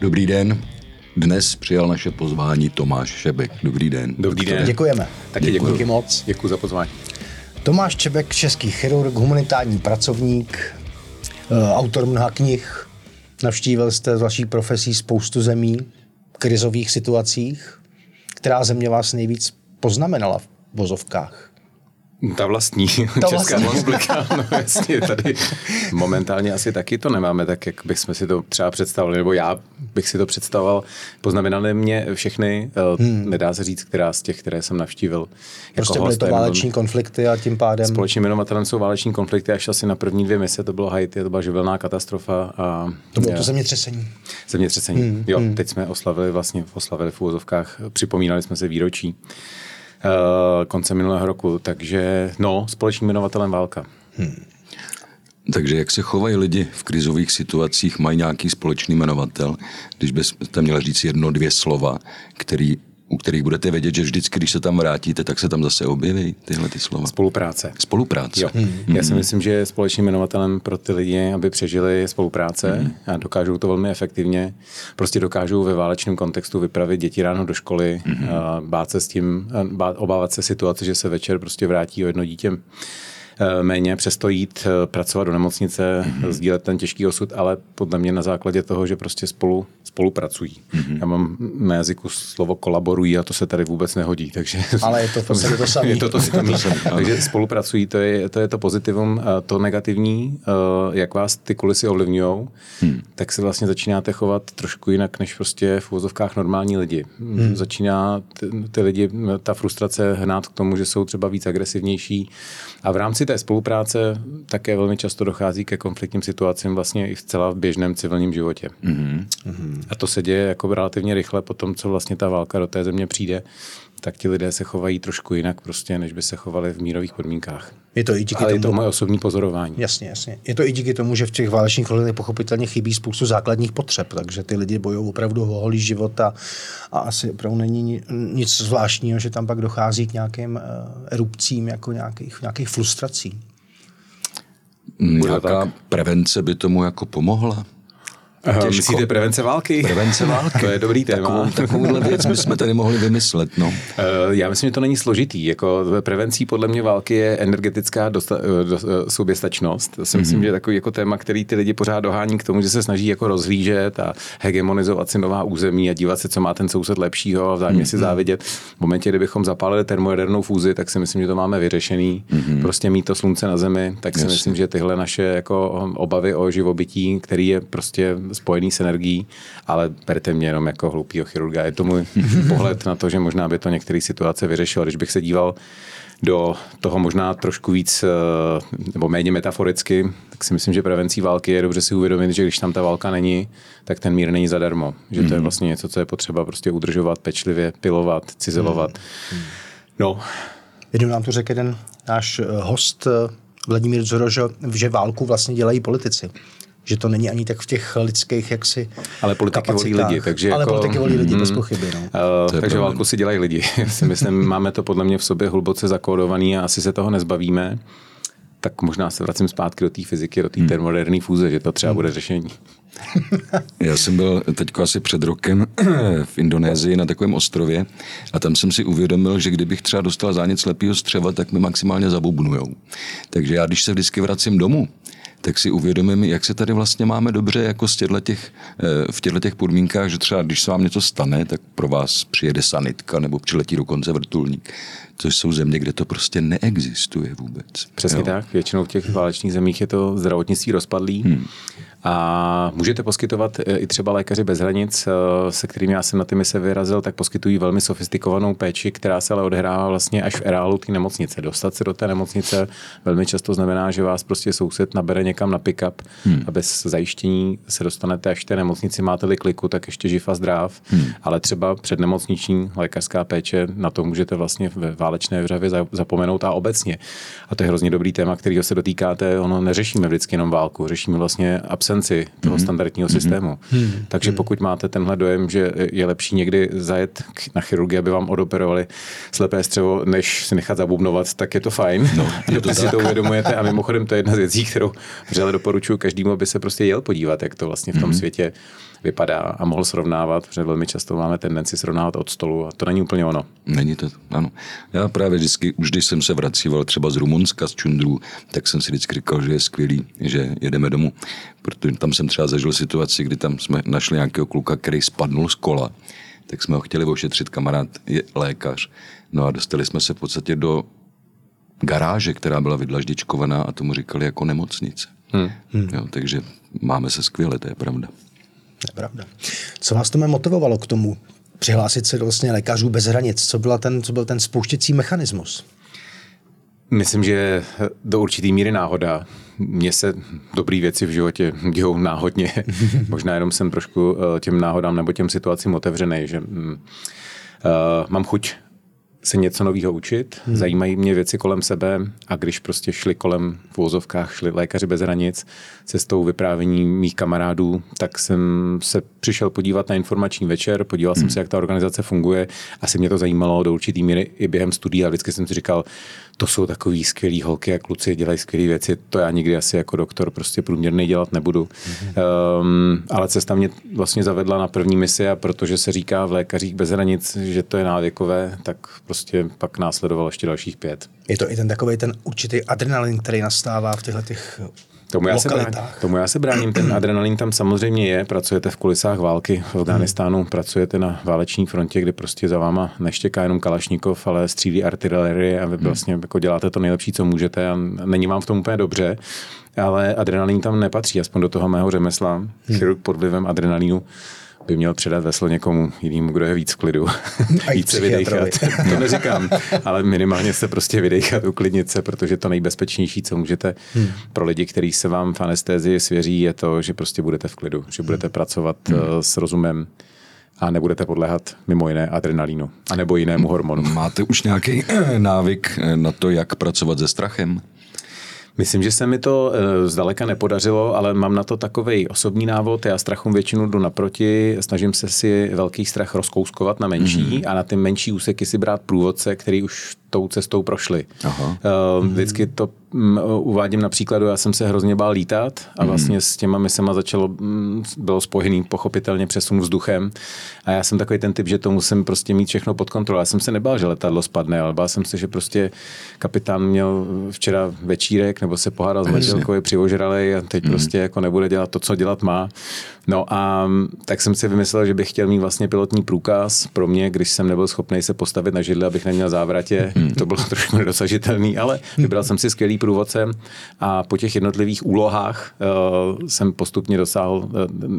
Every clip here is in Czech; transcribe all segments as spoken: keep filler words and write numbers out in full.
Dobrý den. Dnes přijal naše pozvání Tomáš Čebek. Dobrý den. Dobrý den. Děkujeme. Taky děkuji. Díky moc. Děkuji za pozvání. Tomáš Čebek, český chirurg, humanitární pracovník, autor mnoha knih. Navštívil jste z vaší profesí spoustu zemí v krizových situacích. Která země vás nejvíc poznamenala v vozovkách? Ta vlastní, Ta Česká vlastní. republika, no jasně, tady momentálně asi taky to nemáme tak, jak bychom si to třeba představili, nebo já bych si to představoval. Poznamenaly mě všechny, hmm. nedá se říct, která z těch, které jsem navštívil. Prostě byly to váleční konflikty a tím pádem... Společným jmenovatelem jsou váleční konflikty, až asi na první dvě mise, to bylo Haiti, to byla živelná katastrofa. A to bylo to zemětřesení. Zemětřesení, hmm. jo, hmm. teď jsme oslavili vlastně, oslavili v úvozovkách, připomínali jsme se výročí konce minulého roku, takže no, společným jmenovatelem válka. Hmm. Takže jak se chovají lidi v krizových situacích, mají nějaký společný jmenovatel, když byste měli říct jedno, dvě slova, který, u kterých budete vědět, že vždycky, když se tam vrátíte, tak se tam zase objeví tyhle ty slova. Spolupráce. Spolupráce. Jo. Hmm. Já si myslím, že společným jmenovatelem pro ty lidi, aby přežili, je spolupráce hmm. a dokážou to velmi efektivně. Prostě dokážou ve válečném kontextu vypravit děti ráno do školy, hmm. a bát se s tím, bát, obávat se situace, že se večer prostě vrátí o jedno dítě méně, přesto jít pracovat do nemocnice, mm-hmm. sdílet ten těžký osud, ale podle mě na základě toho, že prostě spolu spolupracují. Mm-hmm. Já mám na jazyku slovo kolaborují a to se tady vůbec nehodí, takže... Ale je to v podstatě to samé. Je to to samé. Takže spolupracují, to je, to je to pozitivum. To negativní, jak vás ty kulisy ovlivňujou, hmm. tak se vlastně začínáte chovat trošku jinak, než prostě v uvozovkách normální lidi. Hmm. Začíná ty, ty lidi, ta frustrace hnát k tomu, že jsou třeba víc agresivnější a v rámci té spolupráce také velmi často dochází ke konfliktním situacím vlastně i v celá v běžném civilním životě. Mm-hmm. A to se děje jako relativně rychle po tom, co vlastně ta válka do té země přijde, tak ti lidé se chovají trošku jinak prostě, než by se chovali v mírových podmínkách. Je to i díky Ale tomu... je to moje osobní pozorování. Jasně, jasně. Je to i díky tomu, že v těch válečných konfliktech pochopitelně chybí spoustu základních potřeb, takže ty lidi bojují opravdu o holý život a, a asi opravdu není nic zvláštního, že tam pak dochází k nějakým uh, erupcím, jako nějakých, nějakých frustrací. Nějaká prevence by tomu jako pomohla? Těžko. Myslíte prevence války? Prevence války. To je dobrý téma. Takovou, takovouhle věc bychom tady mohli vymyslet. No. Já myslím, že to není složitý. Jako prevencí podle mě války je energetická dosta, do, soběstačnost. To si myslím, mm-hmm. že je takový jako téma, který ty lidi pořád dohání k tomu, že se snaží jako rozhlížet a hegemonizovat si nová území a dívat se, co má ten soused lepšího a vzájemně mm-hmm. si závidět. V momentě, kdybychom zapálili termojadernou fúzi, tak si myslím, že to máme vyřešený. Mm-hmm. Prostě mít to slunce na zemi, tak si Jasně. myslím, že tyhle naše jako obavy o živobytí, který je prostě spojený s energií, ale berte mě jenom jako hloupýho chirurga. Je to můj pohled na to, že možná by to některé situace vyřešilo. Když bych se díval do toho možná trošku víc nebo méně metaforicky, tak si myslím, že prevencí války je dobře si uvědomit, že když tam ta válka není, tak ten mír není zadarmo. Že to je vlastně něco, co je potřeba prostě udržovat pečlivě, pilovat, cizelovat. No. Jednou nám tu řekl jeden náš host Vladimír Dzorožo, že válku vlastně dělají politici. Že to není ani tak v těch lidských jaksi Ale politiky kapacitách. volí lidi. Takže Ale jako, politiky volí lidi, mm, bez pochyby. No. Uh, takže válku si dělají lidi. Si myslím, máme to podle mě v sobě hluboce zakódovaný a asi se toho nezbavíme. Tak možná se vracím zpátky do té fyziky, do té hmm. termojaderné fúze, že to třeba hmm. bude řešení. Já jsem byl teďko asi před rokem v Indonésii na takovém ostrově a tam jsem si uvědomil, že kdybych třeba dostal zánět slepýho střeva, tak mi maximálně zabubnujou. Takže já, když se vždycky vracím domů, tak si uvědomím, jak se tady vlastně máme dobře jako z těch, v těchto těch podmínkách, že třeba když se vám něco stane, tak pro vás přijede sanitka nebo přiletí dokonce vrtulník. Což jsou země, kde to prostě neexistuje vůbec. Přesně jo. tak. Většinou v těch válečných zemích je to zdravotnictví rozpadlý. Hmm. A můžete poskytovat i třeba lékaři bez hranic, se kterými já jsem na ty mise vyrazil, tak poskytují velmi sofistikovanou péči, která se ale odehrává vlastně až v areálu té nemocnice. Dostat se do té nemocnice velmi často znamená, že vás prostě soused nabere někam na pick-up hmm. a bez zajištění se dostanete až v té nemocnici, máte-li kliku, tak ještě živ a zdrav. Hmm. Ale třeba přednemocniční lékařská péče, na to můžete vlastně ve válečné vřavě zapomenout a obecně. A to je hrozně dobrý téma, kterého se dotýkáte, ono neřešíme vždycky jenom válku, řešíme vlastně absenci toho mm-hmm. standardního systému. Mm-hmm. Takže pokud máte tenhle dojem, že je lepší někdy zajet na chirurgii, aby vám odoperovali slepé střevo, než si nechat zabubnovat, tak je to fajn. No, je to si to uvědomujete a mimochodem to je jedna z věcí, kterou vřele doporučuji každému, aby se prostě jel podívat, jak to vlastně v tom mm-hmm. světě vypadá a mohl srovnávat, protože velmi často máme tendenci srovnávat od stolu a to není úplně ono. Není to, ano. Já právě vždycky, už když jsem se vracíval třeba z Rumunska, z Čundru, tak jsem si vždycky říkal, že je skvělý, že jedeme domů, protože tam jsem třeba zažil situaci, kdy tam jsme našli nějakého kluka, který spadnul z kola, tak jsme ho chtěli ošetřit, kamarád je lékař. No a dostali jsme se v podstatě do garáže, která byla vydlaždičkovaná a tomu říkali jako nemocnice. Hmm. Jo, takže máme se skvěle, to je pravda. To je pravda. Co vás to motivovalo k tomu přihlásit se do vlastně Lékařů bez hranic? Co, byla ten, co byl ten spouštěcí mechanismus? Myslím, že do určitý míry náhoda. Mně se dobrý věci v životě dějou náhodně. Možná jenom jsem trošku těm náhodám nebo těm situacím otevřenej, že uh, mám chuť se něco nového učit, hmm. zajímají mě věci kolem sebe a když prostě šli kolem v uvozovkách, šli Lékaři bez hranic cestou vyprávění mých kamarádů, tak jsem se přišel podívat na informační večer, podíval hmm. jsem se, jak ta organizace funguje, asi mě to zajímalo do určitý míry i během studia a vždycky jsem si říkal, to jsou takový skvělý holky a kluci, dělají skvělé věci, to já nikdy asi jako doktor prostě průměrný dělat nebudu. Hmm. Um, ale cesta mě vlastně zavedla na první misi a protože se říká v Lékařích bez hranic, že to je návěkové, tak prostě pak následovalo ještě dalších pět. Je to i ten takovej ten určitý adrenalin, který nastává v těchto těch tomu já, se bráním, tomu já se bráním, ten adrenalin tam samozřejmě je, pracujete v kulisách války v Afghánistánu, hmm. pracujete na váleční frontě, kde prostě za váma neštěká jenom Kalašnikov, ale střílí artilerie a vy vlastně hmm. jako děláte to nejlepší, co můžete a není vám v tom úplně dobře, ale adrenalin tam nepatří, aspoň do toho mého řemesla. Hmm. Chirurg pod vlivem adrenalinu by měl předat veslo někomu jinému, kdo je víc v klidu. Víc se vydejchat. To neříkám, ale minimálně se prostě vydejchat, uklidnit se, protože to nejbezpečnější, co můžete hmm. pro lidi, kteří se vám v anestézii svěří, je to, že prostě budete v klidu, že budete pracovat hmm. s rozumem a nebudete podléhat mimo jiné adrenalínu, anebo jinému hormonu. Máte už nějaký návyk na to, jak pracovat se strachem? Myslím, že se mi to e, zdaleka nepodařilo, ale mám na to takovej osobní návod. Já strachům většinou jdu naproti, snažím se si velký strach rozkouskovat na menší mm-hmm. a na ty menší úseky si brát průvodce, který už tou cestou prošli. Aha. E, vždycky to m, uvádím na příkladu, já jsem se hrozně bál lítat a vlastně s těma misema začalo, m, bylo spojený pochopitelně přesun vzduchem a já jsem takový ten typ, že to musím prostě mít všechno pod kontrolou. Já jsem se nebál, že letadlo spadne, ale bál jsem se, že prostě kapitán měl včera večírek nebo se pohádal s manželkou, je přivožralej a teď mm. prostě jako nebude dělat to, co dělat má. No a tak jsem si vymyslel, že bych chtěl mít vlastně pilotní průkaz pro mě, když jsem nebyl schopný se postavit na židli, abych neměl závratě. Mm. To bylo trošku nedosažitelný, ale vybral jsem si skvělý průvodce a po těch jednotlivých úlohách uh, jsem postupně dosáhl uh,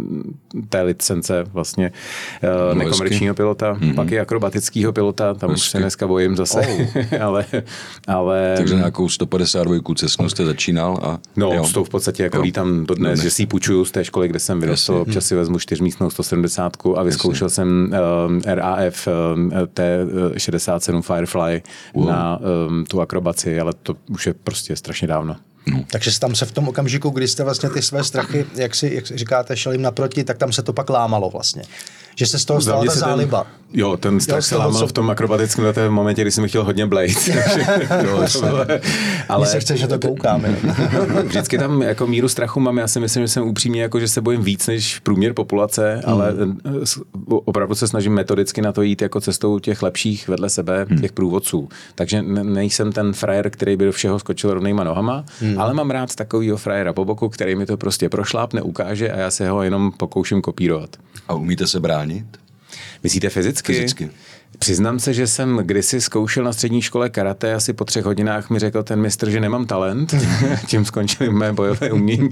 té licence vlastně uh, nekomerčního pilota, mm-hmm. pak i akrobatického pilota, tam Hezky. Už se dneska bojím zase, oh. ale, ale... Takže nějakou sto padesát dva Cessnu jste začínal a... No, jo. S tou v podstatě jako lítám dodnes, dodnes, že si ji půjčuju z té školy, kde jsem vyrostl, občas si vezmu čtyřmístnou sto sedmdesát a vyzkoušel Jasně. jsem um, R A F um, T šedesát sedm Firefly wow. na um, tu akrobaci, ale to už je prostě strašně dávno. No. Takže tam se v tom okamžiku, kdy jste vlastně ty své strachy, jak si jak říkáte, šel jim naproti, tak tam se to pak lámalo vlastně. Že se z toho stala ta záliba. Ten, jo, ten strach jo, se lámal co... v tom akrobatickém v momentě, kdy jsem chtěl hodně Blade. jo, ale mně se chce, že to koukáme. Vždycky tam jako míru strachu mám, já si myslím, že jsem upřímně, jako, že se bojím víc než průměr populace, hmm. ale opravdu se snažím metodicky na to jít jako cestou těch lepších vedle sebe, hmm. těch průvodců. Takže nejsem ten frajer, který by do všeho skočil rovnejma nohama, hmm. ale mám rád takovýho frajera po boku, který mi to prostě prošlápne, ukáže a já se ho jenom pokouším kopírovat. A umíte se bránit? Myslíte fyzicky? Fyzicky. Přiznám se, že jsem kdysi zkoušel na střední škole karate, asi po třech hodinách mi řekl ten mistr, že nemám talent, tím skončily mé bojové umění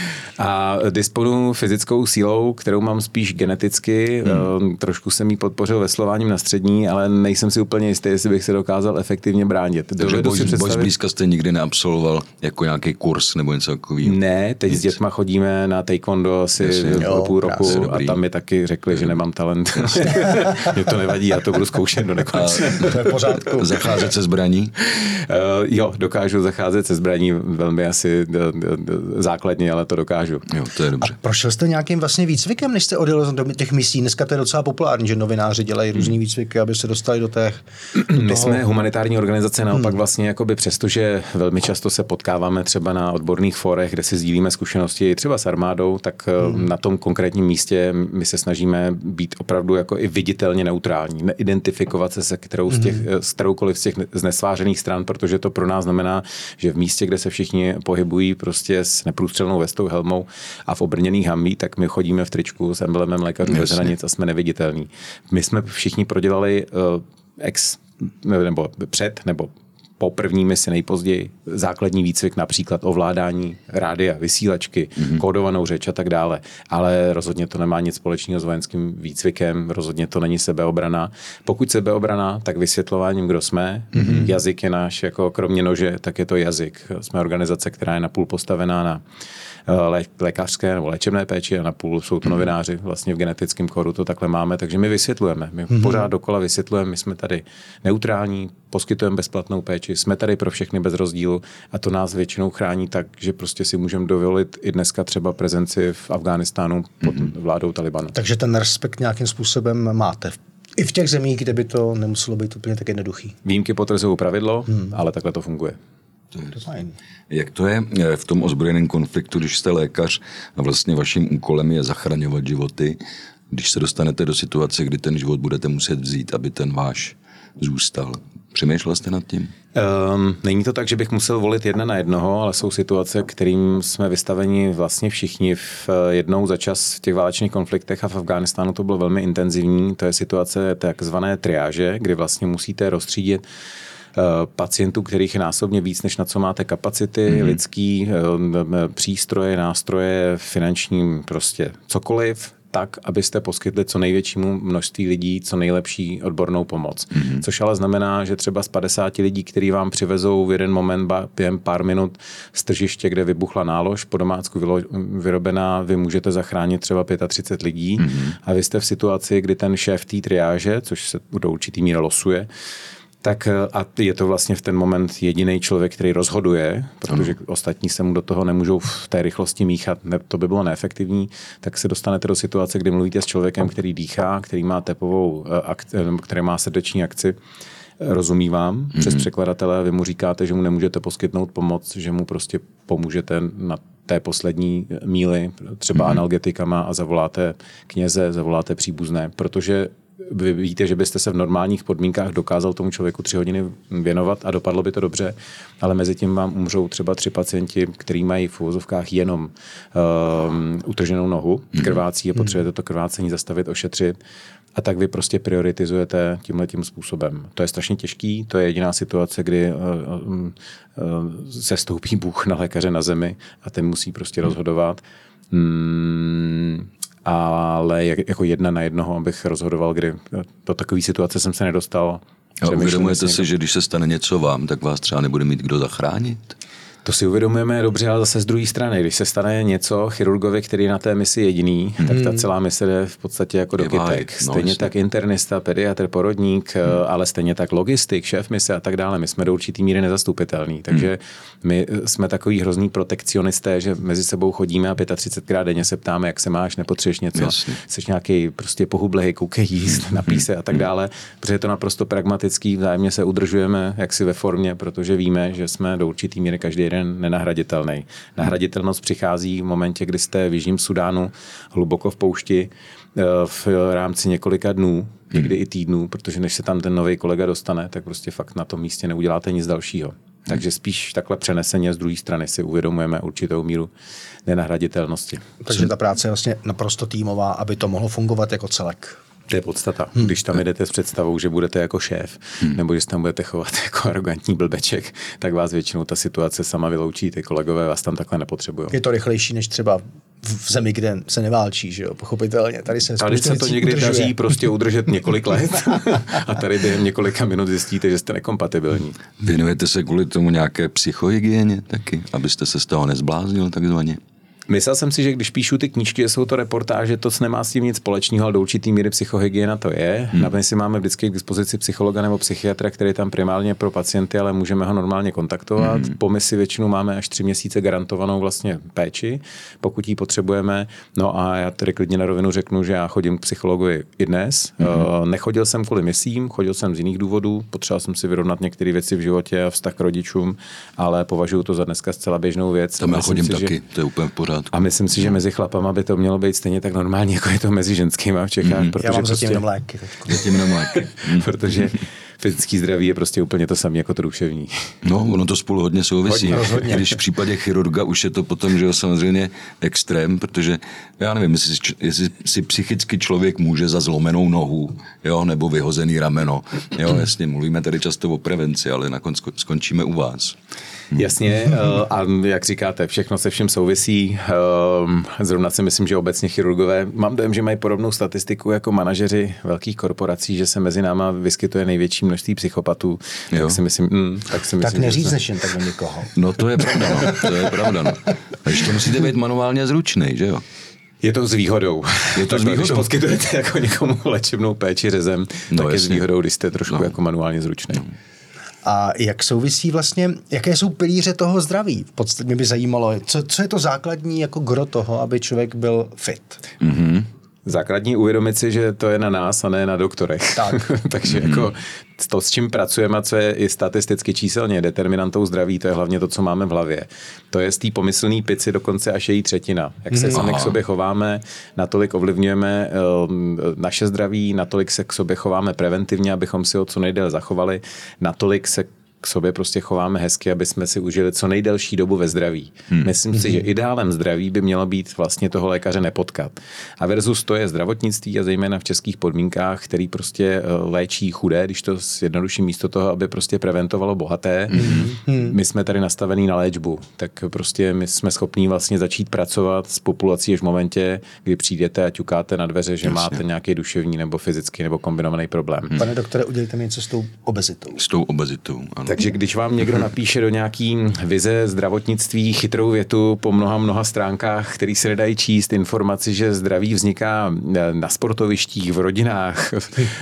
a disponuji fyzickou sílou, kterou mám spíš geneticky, hmm. trošku jsem jí podpořil veslováním na střední, ale nejsem si úplně jistý, jestli bych se dokázal efektivně bránit. Takže boj, představit... boj zblízka jste nikdy neabsolvoval jako nějaký kurz nebo něco takového? Ne, teď Nic. s dětma chodíme na taekwondo asi jo, půl roku a tam mi taky řekli, že nemám talent. Mě to nevadí, já to budu zkoušet do nekonečna. To je v pořádku. Zacházet se zbraní? Uh, jo, dokážu zacházet se zbraní velmi asi základně, ale to dokážu. Jo, to je dobře. A prošel jste nějakým vlastně výcvikem, než jste odjel do těch misí? Dneska to je docela populární, že novináři dělají různý výcviky, aby se dostali do těch... Do My toho... jsme humanitární organizace, naopak vlastně jakoby přestože velmi často se potkáváme třeba na odborných fórech, kde si sdílíme zkušenosti třeba s armádou, tak hmm. na tom konkrétním místě my se snažíme být opravdu jako i viditelně neutrální, neidentifikovat se se kterou z těch, hmm. s kteroukoliv z těch znesvářených stran, protože to pro nás znamená, že v místě, kde se všichni pohybují prostě s neprůstřelnou vestou, helmou a v obrněných hamví, tak my chodíme v tričku s emblemem Lékařů bez hranic a jsme neviditelní. My jsme všichni prodělali uh, ex, nebo před, nebo po první misi nejpozději základní výcvik, například ovládání rádia, vysílačky, mm-hmm. kódovanou řeč a tak dále. Ale rozhodně to nemá nic společného s vojenským výcvikem, rozhodně to není sebeobrana. Pokud sebeobrana, tak vysvětlováním, kdo jsme. Mm-hmm. Jazyk je náš, jako kromě nože, tak je to jazyk. Jsme organizace, která je napůl postavená na lé, lékařské nebo léčebné péči a napůl jsou to novináři. Vlastně v genetickém kódu to takhle máme, takže my vysvětlujeme. My mm-hmm. pořád dokola vysvětlujeme, my jsme tady neutrální, poskytujeme bezplatnou péči, jsme tady pro všechny bez rozdílu a to nás většinou chrání tak, že prostě si můžeme dovolit i dneska třeba prezenci v Afghánistánu pod mm-hmm. vládou Talibanu. Takže ten respekt nějakým způsobem máte. I v těch zemích, kde by to nemuselo být úplně tak jednoduchý. Výjimky potvrzují pravidlo, hmm. ale takhle to funguje. To je fajn. Jak to je v tom ozbrojeném konfliktu, když jste lékař a vlastně vaším úkolem je zachraňovat životy, když se dostanete do situace, kdy ten život budete muset vzít, aby ten váš zůstal? Přemýšlel jste nad tím? Um, není to tak, že bych musel volit jedna na jednoho, ale jsou situace, kterým jsme vystaveni vlastně všichni v jednou za čas v těch válečných konfliktech a v Afghánistánu to bylo velmi intenzivní. To je situace takzvané triáže, kdy vlastně musíte rozstřídit pacientů, kterých je násobně víc, než na co máte kapacity, mm-hmm. lidský, přístroje, nástroje, finanční, prostě cokoliv, tak, abyste poskytli co největšímu množství lidí co nejlepší odbornou pomoc. Mm-hmm. Což ale znamená, že třeba z padesáti lidí, který vám přivezou v jeden moment během pár minut z tržiště, kde vybuchla nálož, po domácku vyrobená, vy můžete zachránit třeba třicet pět lidí mm-hmm. a vy jste v situaci, kdy ten šéf té triáže, což se do určitý míry losuje, tak a je to vlastně v ten moment jediný člověk, který rozhoduje, protože ano. ostatní se mu do toho nemůžou v té rychlosti míchat, ne, to by bylo neefektivní, tak se dostanete do situace, kdy mluvíte s člověkem, který dýchá, který má tepovou akci, který má srdeční akci, rozumí vám mm-hmm. přes překladatele, vy mu říkáte, že mu nemůžete poskytnout pomoc, že mu prostě pomůžete na té poslední míli, třeba mm-hmm. analgetikama a zavoláte kněze, zavoláte příbuzné, protože vy víte, že byste se v normálních podmínkách dokázal tomu člověku tři hodiny věnovat a dopadlo by to dobře, ale mezi tím vám umřou třeba tři pacienti, kteří mají v uvozovkách jenom um, utrženou nohu, krvácí a potřebujete to krvácení zastavit, ošetřit. A tak vy prostě prioritizujete tímhletím způsobem. To je strašně těžký, to je jediná situace, kdy uh, uh, se stoupí Bůh na lékaře na zemi a ten musí prostě rozhodovat. Hmm, ale jako jedna na jednoho, abych rozhodoval, kdy do takové situace jsem se nedostal. A uvědomujete si, že když se stane něco vám, tak vás třeba nebude mít kdo zachránit? To si uvědomujeme dobře, ale zase z druhé strany. Když se stane něco chirurgovi, který je na té misi jediný, hmm. tak ta celá mise jde v podstatě jako do kytek. Stejně no, tak internista, pediatr, porodník, hmm. ale stejně tak logistik, šéf mise a tak dále. My jsme do určitý míry nezastupitelní. Takže hmm. my jsme takový hrozný protekcionisté, že mezi sebou chodíme a třicetpětkrát denně se ptáme, jak se máš, nepotřebuješ něco. Jasně. Jsi nějaký prostě pohublej, koukej jíst, hmm. napij se a tak dále. Protože je to naprosto pragmatický, vzájemně se udržujeme jaksi ve formě, protože víme, že jsme do určitý míry každý jeden nenahraditelný. Nahraditelnost přichází v momentě, kdy jste v Jižním Sudánu hluboko v poušti v rámci několika dnů, někdy i týdnů, protože než se tam ten nový kolega dostane, tak prostě fakt na tom místě neuděláte nic dalšího. Takže spíš takhle přeneseně z druhé strany si uvědomujeme určitou míru nenahraditelnosti. Takže ta práce je vlastně naprosto týmová, aby to mohlo fungovat jako celek. To je podstata. Hmm. Když tam jdete s představou, že budete jako šéf, hmm. nebo že se tam budete chovat jako arrogantní blbeček, tak vás většinou ta situace sama vyloučí, ty kolegové vás tam takhle nepotřebují. Je to rychlejší než třeba v zemi, kde se neválčí, že jo, pochopitelně. Tady se, tady se to někdy udržuje. Daří prostě udržet několik let a tady během několika minut zjistíte, že jste nekompatibilní. Věnujete se kvůli tomu nějaké psychohygieně taky, abyste se z toho nezbláznil takzvaně? Myslel jsem si, že když píšu ty knížky, jsou to reportáže, to nemá s tím nic společného, ale do určitý míry psychohygiena to je. Hmm. Navíc si máme vždycky k dispozici psychologa nebo psychiatra, který je tam primárně pro pacienty, ale můžeme ho normálně kontaktovat. Hmm. Po misi většinou máme až tři měsíce garantovanou vlastně péči, pokud ji potřebujeme. No a já tady klidně na rovinu řeknu, že já chodím k psychologovi i dnes. Hmm. Nechodil jsem kvůli misím, chodil jsem z jiných důvodů, potřeboval jsem si vyrovnat některé věci v životě a vztah k rodičům, ale považuji to za dneska zcela běžnou věc. Tam já chodím si, taky, že... to je úplně v pořádku. A myslím si, že mezi chlapama by to mělo být stejně tak normální, jako je to mezi ženskými v Čechách. Mm, protože já mám prostě... zatím na mléky. Zatím na mléky. protože fyzický zdraví je prostě úplně to samé jako to duševní. No, ono to spolu hodně souvisí. Hodně, Když v případě chirurga už je to potom, že jo, samozřejmě extrém, protože já nevím, jestli, jestli si psychicky člověk může za zlomenou nohu, jo, nebo vyhozený rameno. Jo, jasně, mluvíme tady často o prevenci, ale nakonec skončíme u vás. Jasně, a jak říkáte, všechno se všem souvisí. Zrovna si myslím, že obecně chirurgové, mám dojem, že mají podobnou statistiku jako manažeři velkých korporací, že se mezi náma vyskytuje největší množství psychopatů. Tak si myslím, mm, tak si myslím, tak neříct se... než jen tak na někoho. No to je pravda, no. To je pravda, no. A ještě musíte být manuálně zručnej, že jo? Je to s výhodou. Je to s výhodou. Když poskytujete jako někomu léčebnou péči řezem, no, tak jasně. je s výhodou, když jste trošku no. jako manuálně zručný. No. A jak souvisí vlastně, jaké jsou pilíře toho zdraví? V podstatě mě by zajímalo, co, co je to základní jako gro toho, aby člověk byl fit? Mm-hmm. Základní uvědomit si, že to je na nás a ne na doktorech. Tak. Takže mm-hmm. jako to, s čím pracujeme a co je i statisticky číselně determinantou zdraví, to je hlavně to, co máme v hlavě. To je z té pomyslný pici dokonce až její třetina. Jak se mm-hmm. sami k sobě chováme, natolik ovlivňujeme um, naše zdraví, natolik se k sobě chováme preventivně, abychom si ho co nejdéle zachovali, natolik se k sobě prostě chováme hezky, aby jsme si užili co nejdelší dobu ve zdraví. Hmm. Myslím si, že ideálem zdraví by mělo být vlastně toho lékaře nepotkat. A versus to je zdravotnictví a zejména v českých podmínkách, který prostě léčí chudé, když to zjednoduší místo toho, aby prostě preventovalo bohaté. Hmm. My jsme tady nastavení na léčbu, tak prostě my jsme schopní vlastně začít pracovat s populací až v momentě, kdy přijdete a ťukáte na dveře, že Jasně. máte nějaký duševní nebo fyzický nebo kombinovaný problém. Hmm. Pane doktore, udělejte mi něco s tou obezitou. S tou obezitou, ano. Takže když vám někdo napíše do nějaký vize zdravotnictví chytrou větu po mnoha, mnoha stránkách, který se nedají číst, informaci, že zdraví vzniká na sportovištích, v rodinách,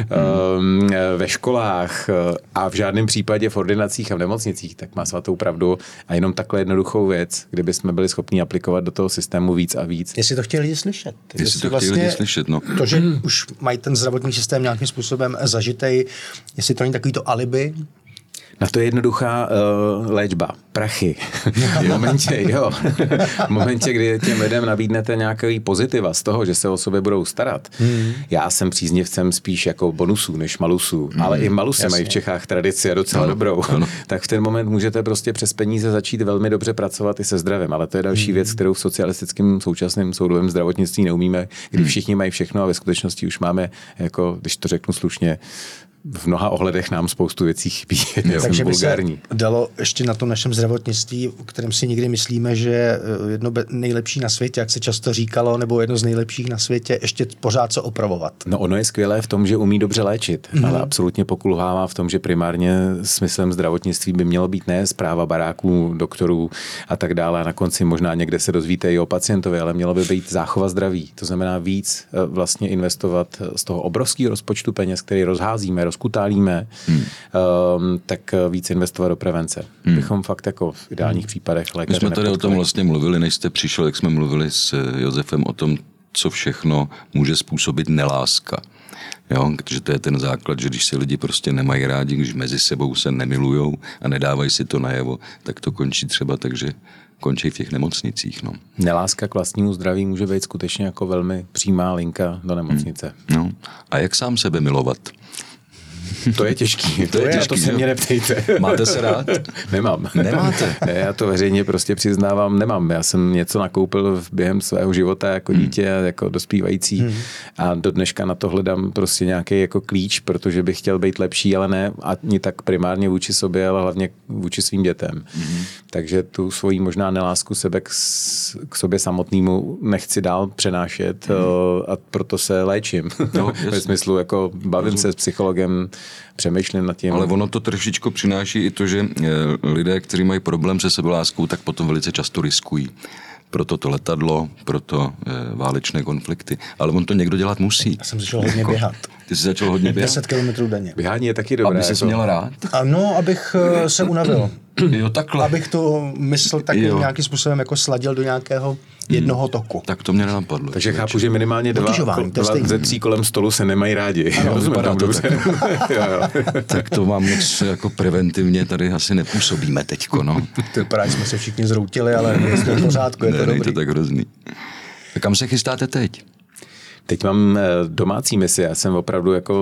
ve školách a v žádném případě v ordinacích a v nemocnicích, tak má svatou pravdu a jenom takhle jednoduchou věc, kdyby jsme byli schopni aplikovat do toho systému víc a víc. Jestli to chtěli lidi slyšet. Jestli, jestli to vlastně chtěli lidi slyšet, no. To, že už mají ten zdravotní systém nějakým způsobem zažitej, jestli to není takový to alibi. Na to je jednoduchá uh, léčba. Prachy. v, momentě, jo. v momentě, kdy těm lidem nabídnete nějaký pozitiva z toho, že se o sobě budou starat. Hmm. Já jsem příznivcem spíš jako bonusů než malusů. Hmm. Ale i malusy Jasně. mají v Čechách tradici a docela no, dobrou. No. Tak v ten moment můžete prostě přes peníze začít velmi dobře pracovat i se zdravím. Ale to je další hmm. věc, kterou v socialistickém současném soudovém zdravotnictví neumíme, kdy všichni mají všechno a ve skutečnosti už máme, jako, když to řeknu slušně, v mnoha ohledech nám spoustu věcí chybí. Takže by se dalo ještě na tom našem zdravotnictví, o kterém si někdy myslíme, že je jedno nejlepší na světě, jak se často říkalo, nebo jedno z nejlepších na světě, ještě pořád co opravovat. No ono je skvělé v tom, že umí dobře léčit, mm. ale absolutně pokulhává v tom, že primárně smyslem zdravotnictví by mělo být ne správa baráků, doktorů a tak dále. A na konci možná někde se dozvíte i o pacientovi, ale mělo by být záchova zdraví. To znamená víc vlastně investovat z toho obrovského rozpočtu peněz, který rozházíme, rozkutálíme, hmm. um, tak víc investovat do prevence. Hmm. Bychom fakt jako v ideálních případech lékaře My jsme tady nepotkali. o tom vlastně mluvili, než jste přišel, jak jsme mluvili s Josefem o tom, co všechno může způsobit neláska. Jo, protože to je ten základ, že když se lidi prostě nemají rádi, když mezi sebou se nemilujou a nedávají si to najevo, tak to končí třeba tak, že končí v těch nemocnicích. No. Neláska k vlastnímu zdraví může být skutečně jako velmi přímá linka do nemocnice. Hmm. No. A jak sám sebe milovat? To je těžký. To, to je těžký, to se mě neptejte. Máte se rád? Nemám. Nemáte? Ne, já to veřejně prostě přiznávám, nemám. Já jsem něco nakoupil během svého života jako hmm. dítě, jako dospívající hmm. a do dneška na to hledám prostě nějaký jako klíč, protože bych chtěl být lepší, ale ne ani tak primárně vůči sobě, ale hlavně vůči svým dětem. Hmm. Takže tu svoji možná nelásku sebe k, k sobě samotnému nechci dál přenášet hmm. a proto se léčím. No, ve smyslu, jako bavím se s psychologem, přemýšlím nad tím. Ale ono to trošičku přináší i to, že lidé, kteří mají problém se sebeláskou, tak potom velice často riskují. pro to letadlo, pro to e, válečné konflikty. Ale on to někdo dělat musí. Já jsem začal hodně běhat. Ty jsi začal hodně běhat? deset kilometrů denně. Běhání je taky dobré. Aby jsi jako... měl rád? Ano, abych uh, se unavil. Jo, takhle. Abych to mysl taky Jo. nějakým způsobem jako sladil do nějakého jednoho toku. Tak to mě nenapadlo. Takže chápu, že minimálně dva, Otěžování, to je dva stejný. ze tří kolem stolu se nemají rádi. Ano, Rozumím vypadá tomu to dobře. jo, jo. Tak to vám moc jako preventivně tady asi nepůsobíme teďko, no. To vypadá, že jsme se všichni zroutili, ale je to v pořádku, je to Ne, není dobrý. to tak hrozný. A kam se chystáte teď? Teď mám domácí misi, já jsem opravdu jako,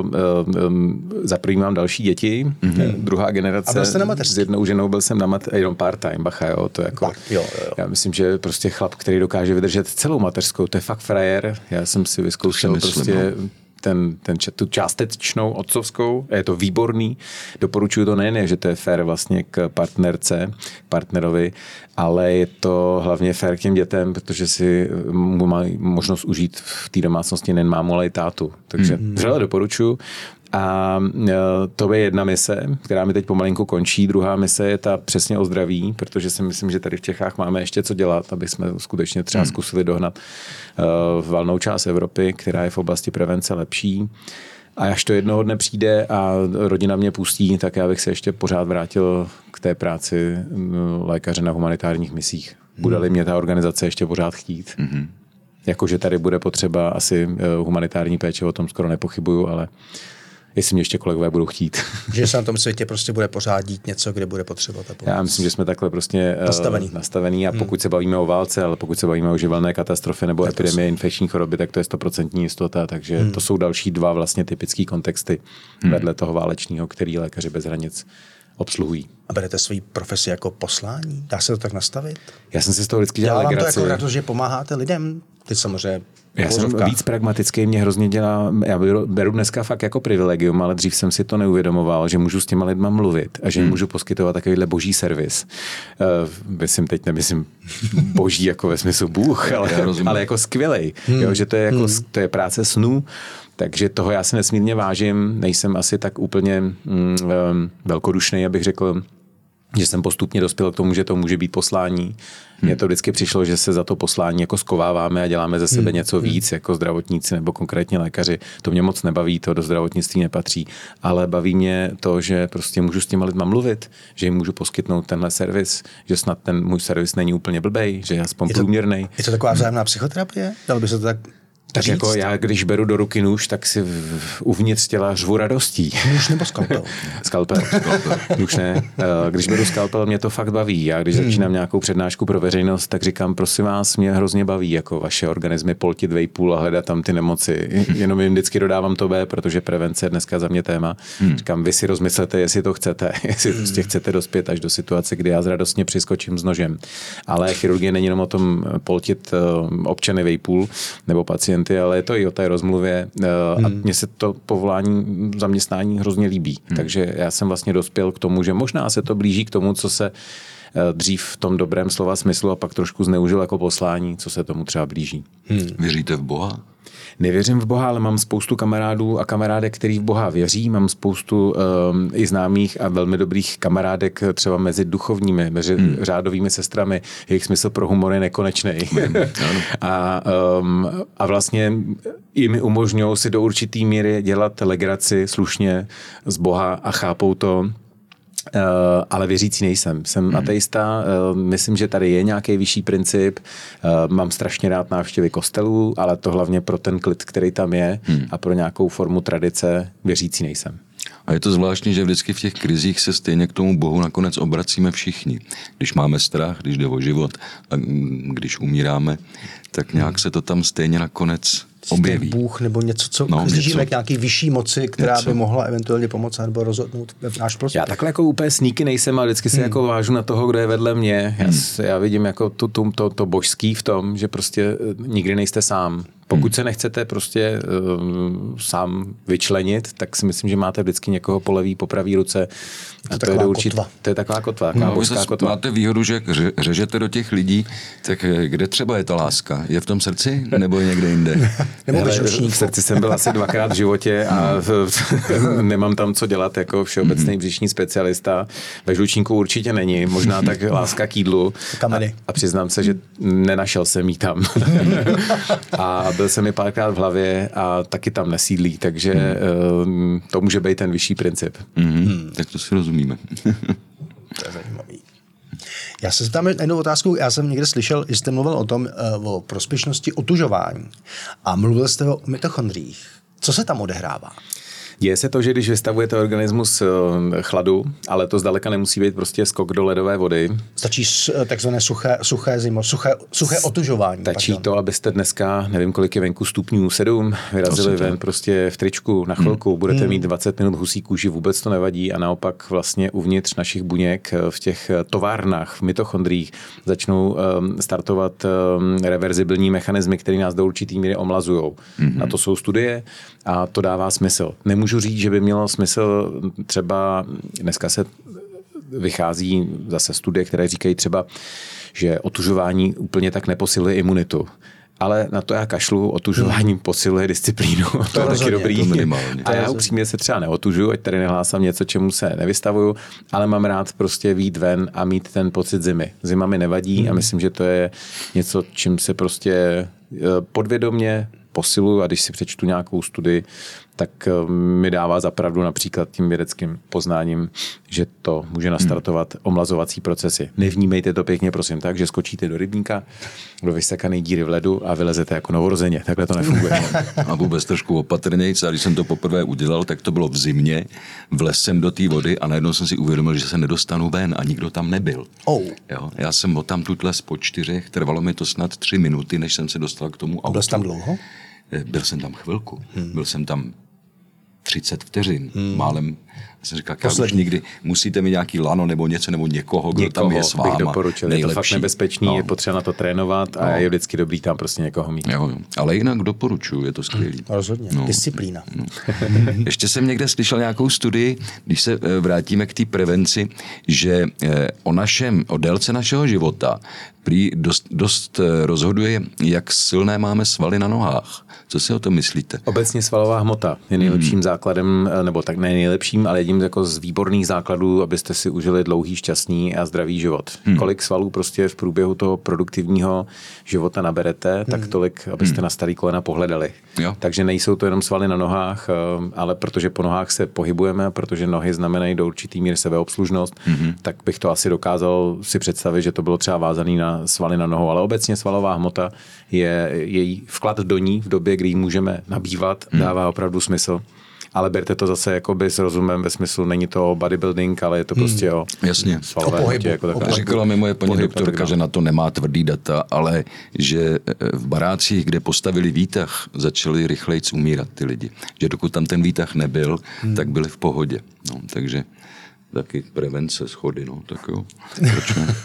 um, za první mám další děti, mm-hmm. druhá generace. A byl jste na mateřské? S jednou ženou byl jsem na mat, jenom part-time, bacha, jo, to jako, Tak, jo, jo. já myslím, že prostě chlap, který dokáže vydržet celou mateřskou, to je fakt frajer, já jsem si vyzkoušel myslím, prostě no. ten, ten, tu částečnou otcovskou, je to výborný, doporučuju to nejen, že to je fér vlastně k partnerce, partnerovi, ale je to hlavně fér k těm dětem, protože si mají možnost užít v té domácnosti nejen mámu, ale i tátu. Takže mm. vřele doporučuji. A to je jedna mise, která mi teď pomalinku končí. Druhá mise je ta přesně o zdraví, protože si myslím, že tady v Čechách máme ještě co dělat, aby jsme skutečně třeba zkusili dohnat valnou část Evropy, která je v oblasti prevence lepší. A až to jednoho dne přijde a rodina mě pustí, tak já bych se ještě pořád vrátil k té práci lékaře na humanitárních misích. Bude-li mě ta organizace ještě pořád chtít. Mm-hmm. Jakože tady bude potřeba asi humanitární péče, o tom skoro nepochybuju, ale jestli mě ještě kolegové budou chtít. Že se na tom světě prostě bude pořád dít něco, kde bude potřeba ta pomoc. Já myslím, že jsme takhle prostě nastavený. nastavený a pokud hmm. se bavíme o válce, ale pokud se bavíme o živelné katastrofy nebo tak epidemie, infekční choroby, tak to je stoprocentní jistota, takže hmm. to jsou další dva vlastně typické kontexty hmm. vedle toho válečného, který lékaři bez hranic obsluhují. A berete svoji profesi jako poslání? Dá se to tak nastavit? Já jsem si z toho vždycky dělal Já vám legraci. to jako radost, že pomáháte lidem? Ty samozřejmě Já jsem víc pragmatický, mě hrozně dělá, já beru dneska fakt jako privilegium, ale dřív jsem si to neuvědomoval, že můžu s těma lidma mluvit a že jim můžu poskytovat takovýhle boží servis. Uh, myslím, teď nemyslím boží jako ve smyslu Bůh, ale, ale jako skvělej, hmm. jo, že to je, jako, hmm. to je práce snů. Takže toho já se nesmírně vážím, nejsem asi tak úplně mm, um, velkodušnej, abych řekl, že jsem postupně dospěl k tomu, že to může být poslání. Mně hmm. to vždycky přišlo, že se za to poslání jako skováváme a děláme ze sebe hmm. něco víc, jako zdravotníci nebo konkrétně lékaři. To mě moc nebaví, to do zdravotnictví nepatří, ale baví mě to, že prostě můžu s těma lidma mluvit, že jim můžu poskytnout tenhle servis, že snad ten můj servis není úplně blbej, že je aspoň průměrnej. Je to taková vzájemná psychoterapie? Dalo by se to tak Tak říct? Jako já, když beru do ruky nůž, tak si v, uvnitř těla řvu radostí. Nůž nebo skalpel? Skalpel. Nůž ne. Když beru skalpel, mě to fakt baví. Já když hmm. začínám nějakou přednášku pro veřejnost, tak říkám, prosím vás, mě hrozně baví, jako vaše organismy poltit vejpůl a hledat tam ty nemoci. Jenom jim vždycky dodávám to B, protože prevence je dneska za mě téma. Hmm. Říkám, vy si rozmyslete, jestli to chcete, jestli hmm. prostě chcete dospět až do situace, kdy já radostně přiskočím s nožem. Ale chirurgie není jenom o tom poltit občany vejpůl nebo pacienty, ale je to i o té rozmluvě a mně se to povolání zaměstnání hrozně líbí. Hmm. Takže já jsem vlastně dospěl k tomu, že možná se to blíží k tomu, co se dřív v tom dobrém slova smyslu a pak trošku zneužil jako poslání, co se tomu třeba blíží. Hmm. Věříte v Boha? Nevěřím v Boha, ale mám spoustu kamarádů a kamarádek, který v Boha věří. Mám spoustu um, i známých a velmi dobrých kamarádek třeba mezi duchovními, mezi hmm. řádovými sestrami. Jejich smysl pro humor je nekonečný. a, um, a vlastně i mi umožňují si do určitý míry dělat legraci slušně z Boha a chápou to. Uh, ale věřící nejsem. Jsem hmm. ateista, uh, myslím, že tady je nějaký vyšší princip. Uh, mám strašně rád návštěvy kostelů, ale to hlavně pro ten klid, který tam je hmm. a pro nějakou formu tradice věřící nejsem. A je to zvláštní, že vždycky v těch krizích se stejně k tomu Bohu nakonec obracíme všichni. Když máme strach, když jde o život a když umíráme, tak nějak se to tam stejně nakonec objeví. Bůh nebo něco, co no, žijeme k nějaký vyšší moci, která něco. by mohla eventuálně pomoci nebo rozhodnout v náš prospěch. Já takhle jako úplně sníky nejsem, ale vždycky se hmm. jako vážu na toho, kdo je vedle mě. Já, hmm. já vidím jako to, to, to, to božský v tom, že prostě nikdy nejste sám. Pokud se nechcete prostě uh, sám vyčlenit, tak si myslím, že máte vždycky někoho po levý, po pravý ruce. A to, to, je určit, to je taková kotva. Taková no, kotva. Máte výhodu, že ře, řežete do těch lidí, tak kde třeba je ta láska? Je v tom srdci nebo je někde jinde? Nebo Hele, v srdci jsem byl asi dvakrát v životě a no. nemám tam co dělat jako všeobecný mm-hmm. břišní specialista. Ve žlučníku určitě není. Možná tak láska k jídlu. A, a přiznám se, že nenašel jsem jí tam. A byl jsem mi párkrát v hlavě a taky tam nesídlí, takže mm. to může být ten vyšší princip. Mm. Tak to si rozumíme. To je zajímavý. Já se zeptám jednu otázku. Já jsem někde slyšel, že jste mluvil o tom, o prospěšnosti otužování a mluvil jste o mitochondriích. Co se tam odehrává? Děje se to, že když vystavujete organismus chladu, ale to zdaleka nemusí být prostě skok do ledové vody. Stačí takzvané suché, suché zimo, suché, suché otužování. Stačí pardon. To, abyste dneska, nevím kolik je venku stupňů, sedm, vyrazili ven prostě v tričku na chvilku, hmm. budete hmm. mít dvacet minut husí kůži, vůbec to nevadí a naopak vlastně uvnitř našich buněk v těch továrnách, v mitochondriích začnou um, startovat um, reverzibilní mechanismy, které nás do určitý míry omlazujou. Hmm. Na to jsou studie a to dává smysl. Nemůžu Můžu říct, že by mělo smysl třeba, dneska se vychází zase studie, které říkají třeba, že otužování úplně tak neposiluje imunitu. Ale na to já kašlu, otužování hmm. posiluje disciplínu. To, to je taky dobrý. A já upřímně se třeba neotužuju, ať tady nehlásám něco, čemu se nevystavuju, ale mám rád prostě vyjít ven a mít ten pocit zimy. Zima mi nevadí hmm. a myslím, že to je něco, čím se prostě podvědomě posiluju a když si přečtu nějakou studii, tak mi dává za pravdu například tím vědeckým poznáním, že to může nastartovat hmm. omlazovací procesy. Nevnímejte to pěkně, prosím, tak, že skočíte do rybníka, do vysekané díry v ledu a vylezete jako novorozeně. Takhle to nefunguje. A vůbec trošku opatrnějc. A když jsem to poprvé udělal, tak to bylo v zimě. Vlez jsem do té vody a najednou jsem si uvědomil, že se nedostanu ven a nikdo tam nebyl. Oh. Jo, já jsem tam tutles po čtyřech, trvalo mi to snad tři minuty, než jsem se dostal k tomu autu. Byl jsi tam dlouho? Byl jsem tam chvilku. Hmm. Byl jsem tam třicet vteřin. Hmm. Málem jsem říkal, už nikdy musíte mít nějaký lano nebo něco, nebo někoho, kdo někoho tam je s váma. Bych doporučil. Nejlepší. Je to fakt nebezpečný, no. je potřeba na to trénovat a no. je vždycky dobrý tam prostě někoho mít. Jo, jo. Ale jinak doporučuji, je to skvělý. Rozhodně. No. Disciplína. No. Ještě jsem někde slyšel nějakou studii, když se vrátíme k té prevenci, že o našem, o délce našeho života prý dost, dost rozhoduje, jak silné máme svaly na nohách. Co si o tom myslíte? Obecně svalová hmota je nejlepším hmm. základem, nebo tak ne nejlepším, ale jedním jako z výborných základů, abyste si užili dlouhý, šťastný a zdravý život. Hmm. Kolik svalů prostě v průběhu toho produktivního života naberete, hmm. tak tolik, abyste hmm. na starý kolena pohledali. Jo. Takže nejsou to jenom svaly na nohách, ale protože po nohách se pohybujeme, protože nohy znamenají do určitý míry sebeobslužnost, hmm. tak bych to asi dokázal si představit, že to bylo třeba vázané na svaly na nohou. Ale obecně svalová hmota je její vklad do ní v době, kdy ji můžeme nabývat, hmm. dává opravdu smysl. Ale berte to zase jakoby s rozumem ve smyslu, není to bodybuilding, ale je to prostě hmm. o Jasně. svalové hmotě. Jako říkala mi moje paní doktorka, že na to nemá tvrdý data, ale že v barácích, kde postavili výtah, začali rychlejc umírat ty lidi. Že dokud tam ten výtah nebyl, hmm. tak byli v pohodě. No, takže taky prevence schody, no, tak jo. Proč ne?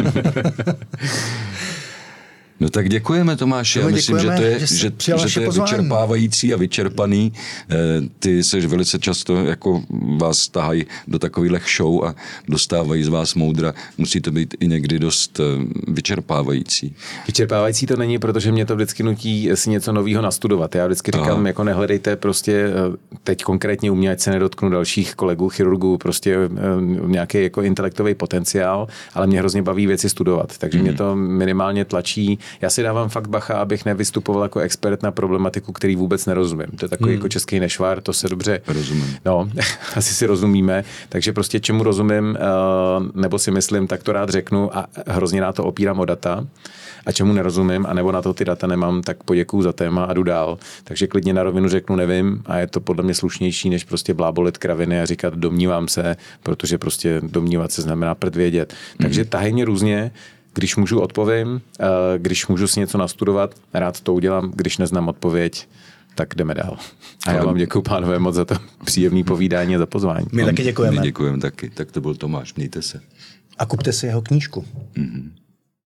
No tak děkujeme, Tomáši. Já myslím, že to je, že, že to je vyčerpávající a vyčerpaný. Ty seš velice často, jako vás tahají do takových show a dostávají z vás moudra. Musí to být i někdy dost vyčerpávající. Vyčerpávající to není, protože mě to vždycky nutí si něco nového nastudovat. Já vždycky říkám, Aha. jako nehledejte prostě teď konkrétně u mě, ať se nedotknu dalších kolegů, chirurgů, prostě nějaký jako intelektový potenciál, ale mě hrozně baví věci studovat. Takže mm. mě to minimálně tlačí. Já si dávám fakt bacha, abych nevystupoval jako expert na problematiku, který vůbec nerozumím. To je takový hmm. jako český nešvar, to se dobře... Rozumím. No, asi si rozumíme. Takže prostě čemu rozumím, nebo si myslím, tak to rád řeknu a hrozně rád to opírám o data. A čemu nerozumím, anebo na to ty data nemám, tak poděkuju za téma a jdu dál. Takže klidně na rovinu řeknu nevím a je to podle mě slušnější, než prostě blábolit kraviny a říkat domnívám se, protože prostě domnívat se znamená prd vědět. Hmm. Takže tahej mě různě. Když můžu, odpovím, když můžu si něco nastudovat, rád to udělám, když neznám odpověď, tak jdeme dál. A já vám děkuju, pánové, moc za to příjemné povídání a za pozvání. My taky děkujeme. My děkujeme taky. Tak to byl Tomáš, mějte se. A kupte si jeho knížku. Mm-hmm.